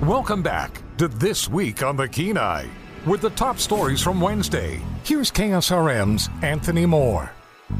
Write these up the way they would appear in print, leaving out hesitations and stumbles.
Welcome back to This Week on the Kenai. With the top stories from Wednesday, here's KSRM's Anthony Moore.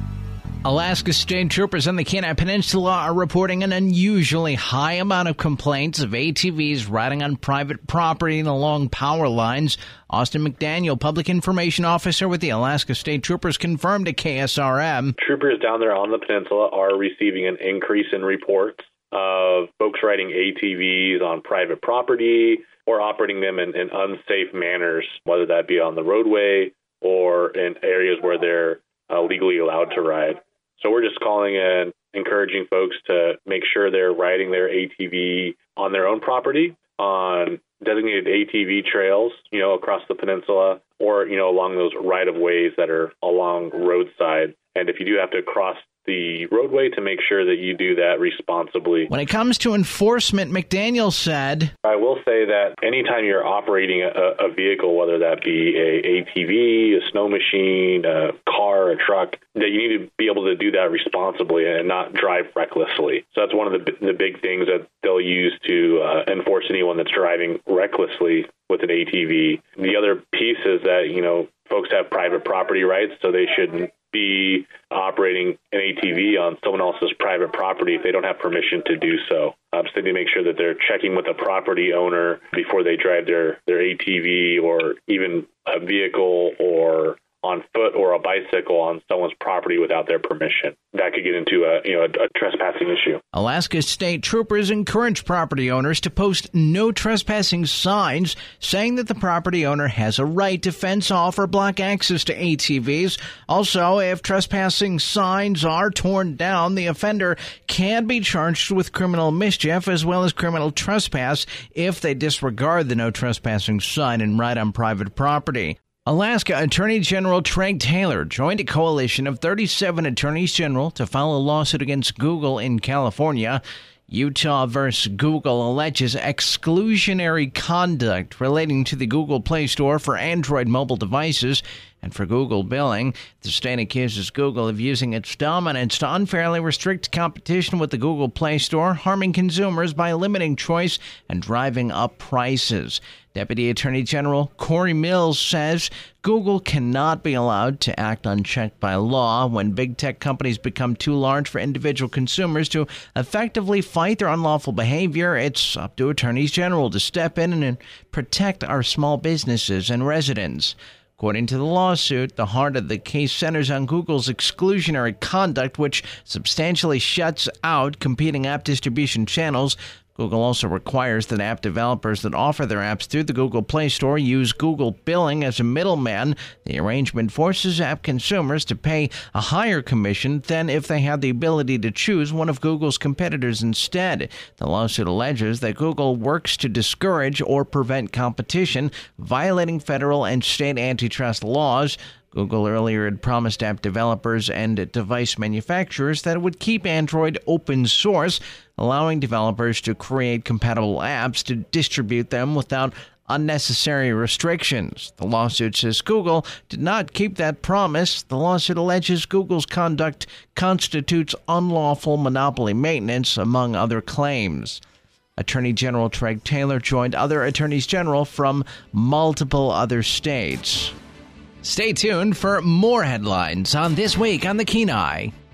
Alaska state troopers on the Kenai Peninsula are reporting an unusually high amount of complaints of ATVs riding on private property and along power lines. Austin McDaniel, public information officer with the Alaska State Troopers, confirmed to KSRM. Troopers down there on the peninsula are receiving an increase in reports of folks riding ATVs on private property or operating them in unsafe manners, whether that be on the roadway or in areas where they're legally allowed to ride. So we're just calling and encouraging folks to make sure they're riding their ATV on their own property, on designated ATV trails, across the peninsula, or, along those right-of-ways that are along roadside. And if you do have to cross the roadway, to make sure that you do that responsibly. When it comes to enforcement, McDaniel said, I will say that anytime you're operating a vehicle, whether that be a ATV, a snow machine, a car, a truck, that you need to be able to do that responsibly and not drive recklessly. So that's one of the big things that they'll use to enforce anyone that's driving recklessly with an ATV. The other piece is that, folks have private property rights, so they shouldn't be operating an ATV on someone else's private property if they don't have permission to do so. So they need to make sure that they're checking with the property owner before they drive their ATV or even a vehicle or on foot or a bicycle on someone's property without their permission. That could get into a trespassing issue. Alaska State Troopers encourage property owners to post no trespassing signs, saying that the property owner has a right to fence off or block access to ATVs. Also, if trespassing signs are torn down, the offender can be charged with criminal mischief as well as criminal trespass if they disregard the no trespassing sign and ride on private property. Alaska Attorney General Treg Taylor joined a coalition of 37 attorneys general to file a lawsuit against Google in California. Utah versus Google alleges exclusionary conduct relating to the Google Play Store for Android mobile devices and for Google billing. The state accuses Google of using its dominance to unfairly restrict competition with the Google Play Store, harming consumers by limiting choice and driving up prices. Deputy Attorney General Corey Mills says Google cannot be allowed to act unchecked by law. When big tech companies become too large for individual consumers to effectively fight their unlawful behavior, it's up to attorneys general to step in and protect our small businesses and residents. According to the lawsuit, the heart of the case centers on Google's exclusionary conduct, which substantially shuts out competing app distribution channels. Google also requires that app developers that offer their apps through the Google Play Store use Google billing as a middleman. The arrangement forces app consumers to pay a higher commission than if they had the ability to choose one of Google's competitors instead. The lawsuit alleges that Google works to discourage or prevent competition, violating federal and state antitrust laws. Google earlier had promised app developers and device manufacturers that it would keep Android open source, allowing developers to create compatible apps to distribute them without unnecessary restrictions. The lawsuit says Google did not keep that promise. The lawsuit alleges Google's conduct constitutes unlawful monopoly maintenance, among other claims. Attorney General Treg Taylor joined other attorneys general from multiple other states. Stay tuned for more headlines on This Week on the Kenai.